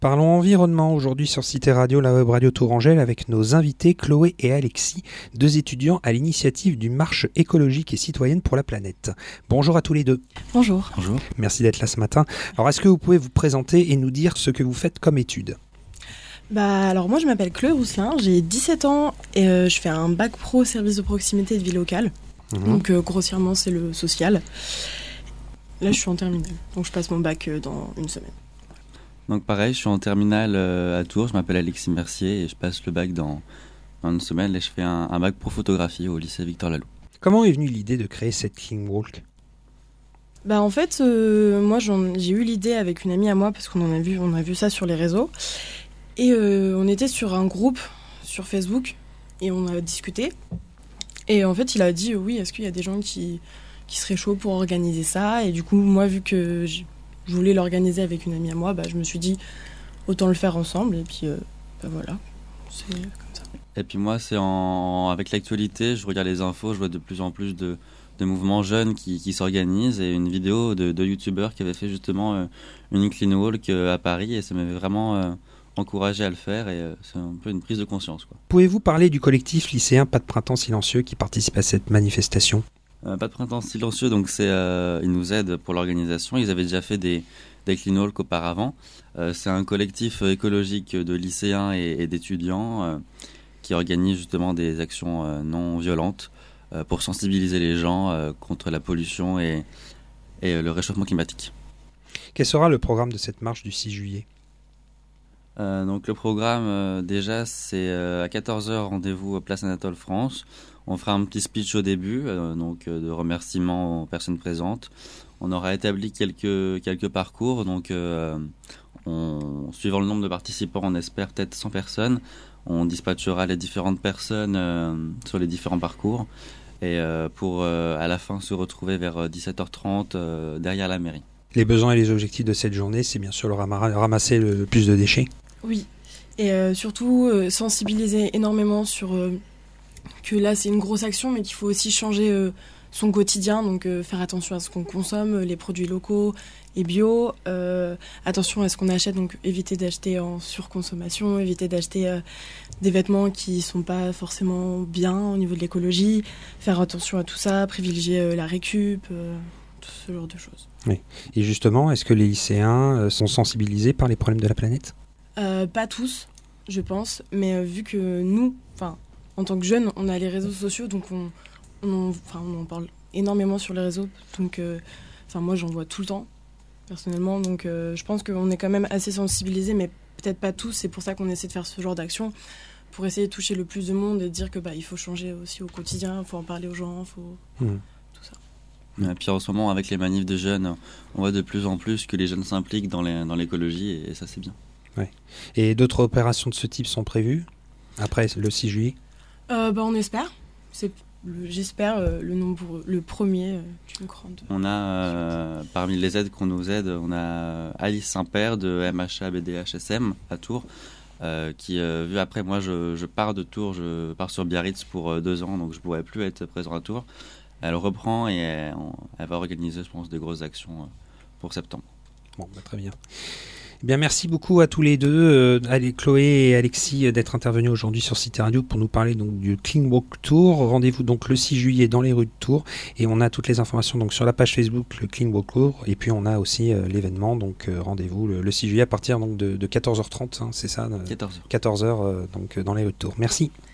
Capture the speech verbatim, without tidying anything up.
Parlons environnement aujourd'hui sur Cité Radio, la web radio Tourangelle, avec nos invités Chloé et Alexis, deux étudiants à l'initiative d'une marche écologique et citoyenne pour la planète. Bonjour à tous les deux. Bonjour. Bonjour. Merci d'être là ce matin. Alors, est-ce que vous pouvez vous présenter et nous dire ce que vous faites comme étude ? Bah, alors moi je m'appelle Chloé Rousselin, j'ai dix-sept ans et euh, je fais un bac pro service de proximité et de vie locale. Mmh. Donc euh, grossièrement c'est le social. Là je suis en terminale, donc je passe mon bac euh, dans une semaine. Donc pareil, je suis en terminale euh, à Tours, je m'appelle Alexis Mercier et je passe le bac dans, dans une semaine et je fais un, un bac pro photographie au lycée Victor Laloux. Comment est venue l'idée de créer cette Clean Walk ? Bah en fait, euh, moi j'en, j'ai eu l'idée avec une amie à moi parce qu'on en a vu, on a vu ça sur les réseaux. Et euh, on était sur un groupe sur Facebook et on a discuté. Et en fait, il a dit euh, oui, est-ce qu'il y a des gens qui, qui seraient chauds pour organiser ça ? Et du coup, moi, vu que je voulais l'organiser avec une amie à moi, bah, je me suis dit autant le faire ensemble. Et puis, euh, bah, voilà, c'est comme ça. Et puis moi, c'est en, avec l'actualité, je regarde les infos, je vois de plus en plus de, de mouvements jeunes qui, qui s'organisent. Et une vidéo de, de youtubeurs qui avait fait justement euh, une clean walk euh, à Paris. Et ça m'avait vraiment... Euh, encouragé à le faire et euh, c'est un peu une prise de conscience, quoi. Pouvez-vous parler du collectif lycéen Pas de Printemps Silencieux qui participe à cette manifestation ? euh, Pas de Printemps Silencieux, donc c'est, euh, ils nous aident pour l'organisation. Ils avaient déjà fait des, des clean walk auparavant. Euh, c'est un collectif écologique de lycéens et, et d'étudiants euh, qui organise justement des actions euh, non violentes euh, pour sensibiliser les gens euh, contre la pollution et, et le réchauffement climatique. Quel sera le programme de cette marche du six juillet ? Euh, donc le programme euh, déjà c'est euh, à quatorze heures rendez-vous à Place Anatole France. On fera un petit speech au début euh, donc euh, de remerciements aux personnes présentes. On aura établi quelques quelques parcours donc euh, on, suivant le nombre de participants on espère peut-être cent personnes. On dispatchera les différentes personnes euh, sur les différents parcours et euh, pour euh, à la fin se retrouver vers dix-sept heures trente euh, derrière la mairie. Les besoins et les objectifs de cette journée, c'est bien sûr le ram- ramasser le plus de déchets. Oui, et euh, surtout euh, sensibiliser énormément sur euh, que là c'est une grosse action, mais qu'il faut aussi changer euh, son quotidien, donc euh, faire attention à ce qu'on consomme, les produits locaux et bio, euh, attention à ce qu'on achète, donc éviter d'acheter en surconsommation, éviter d'acheter euh, des vêtements qui sont pas forcément bien au niveau de l'écologie, faire attention à tout ça, privilégier euh, la récup, euh, tout ce genre de choses. Oui. Et justement, est-ce que les lycéens euh, sont sensibilisés par les problèmes de la planète ? Euh, pas tous, je pense, mais euh, vu que nous, enfin, en tant que jeunes, on a les réseaux sociaux, donc on, on, enfin, on en parle énormément sur les réseaux, donc, euh, enfin, moi j'en vois tout le temps, personnellement, donc euh, je pense qu'on est quand même assez sensibilisés, mais peut-être pas tous, c'est pour ça qu'on essaie de faire ce genre d'action, pour essayer de toucher le plus de monde et de dire que bah, il faut changer aussi au quotidien, il faut en parler aux gens, il faut mmh. tout ça. Et puis en ce moment, avec les manifs de jeunes, on voit de plus en plus que les jeunes s'impliquent dans, les, dans l'écologie et, et ça c'est bien. Ouais. Et d'autres opérations de ce type sont prévues après le six juillet ? euh, bah, On espère. C'est, le, j'espère euh, le, nombre, le premier euh, d'une grande... On a, euh, parmi les aides qu'on nous aide, on a Alice Saint-Père de M H A B D H S M à Tours, euh, qui, euh, vu après, moi je, je pars de Tours, je pars sur Biarritz pour euh, deux ans, donc je ne pourrai plus être présent à Tours. Elle reprend et elle, elle va organiser, je pense, des grosses actions pour septembre. Bon, bah, très bien. Eh bien, merci beaucoup à tous les deux, euh, Chloé et Alexis, euh, d'être intervenus aujourd'hui sur Cité Radio pour nous parler donc du Clean Walk Tour. Rendez-vous donc le six juillet dans les rues de Tours et on a toutes les informations donc sur la page Facebook le Clean Walk Tour et puis on a aussi euh, l'événement donc euh, rendez-vous le, le six juillet à partir donc de, de quatorze heures trente, hein, c'est ça, quatorze heures. quatorze heures euh, donc euh, dans les rues de Tours. Merci.